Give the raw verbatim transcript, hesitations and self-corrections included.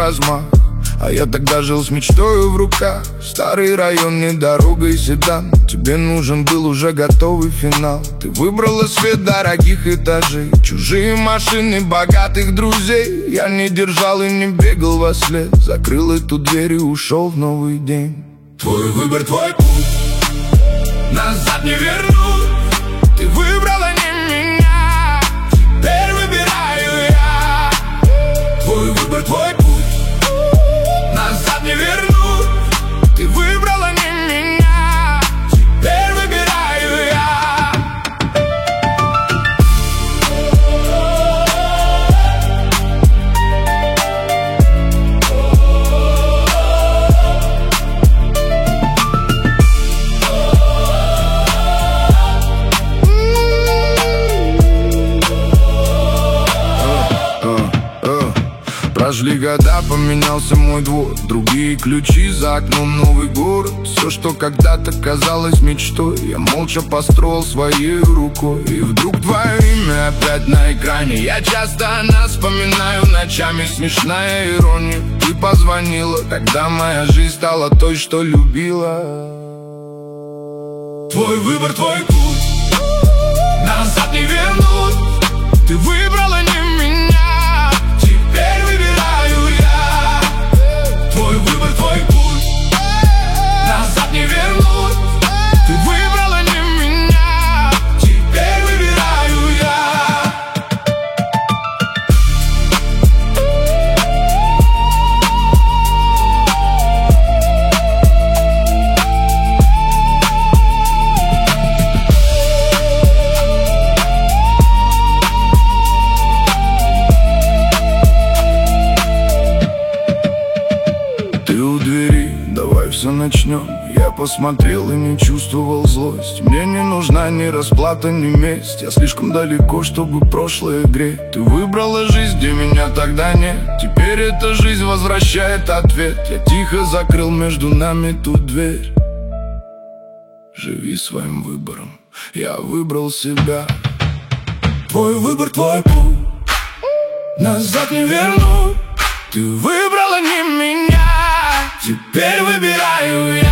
размах. А я тогда жил с мечтою в руках. Старый район, не дорога и седан. Тебе нужен был уже готовый финал. Ты выбрала свет дорогих этажей, чужие машины, богатых друзей. Я не держал и не бегал во след, закрыл эту дверь и ушел в новый день. Твой выбор, твой путь, назад не вернуть. Ты выбрала не меня, теперь выбираю я. Твой выбор, твой путь, назад не вернуть. Ты выбрала не меня, теперь выбираю я. Прошли года, поменялся мой двор, другие ключи, за окном новый город. Все, что когда-то казалось мечтой, я молча построил своей рукой. И вдруг твое имя опять на экране. Я часто о нас вспоминаю ночами, смешная ирония. Ты позвонила, тогда моя жизнь стала той, что любила. Твой выбор, твой путь, назад не вернуть. Ты выбрала не меня, теперь выбираю я. Твой выбор, твой путь, назад не вернуть. Ты выбрала не меня, теперь выбираю я. Ты у двери, давай все начнем. Я посмотрел и не чувствовал злость. Мне не нужна ни расплата, ни месть. Я слишком далеко, чтобы прошлое греть. Ты выбрала жизнь, где меня тогда нет. Теперь эта жизнь возвращает ответ. Я тихо закрыл между нами ту дверь. Живи своим выбором, я выбрал себя. Твой выбор, твой путь, назад не вернуть. Ты выбрала не меня, теперь выбираю я.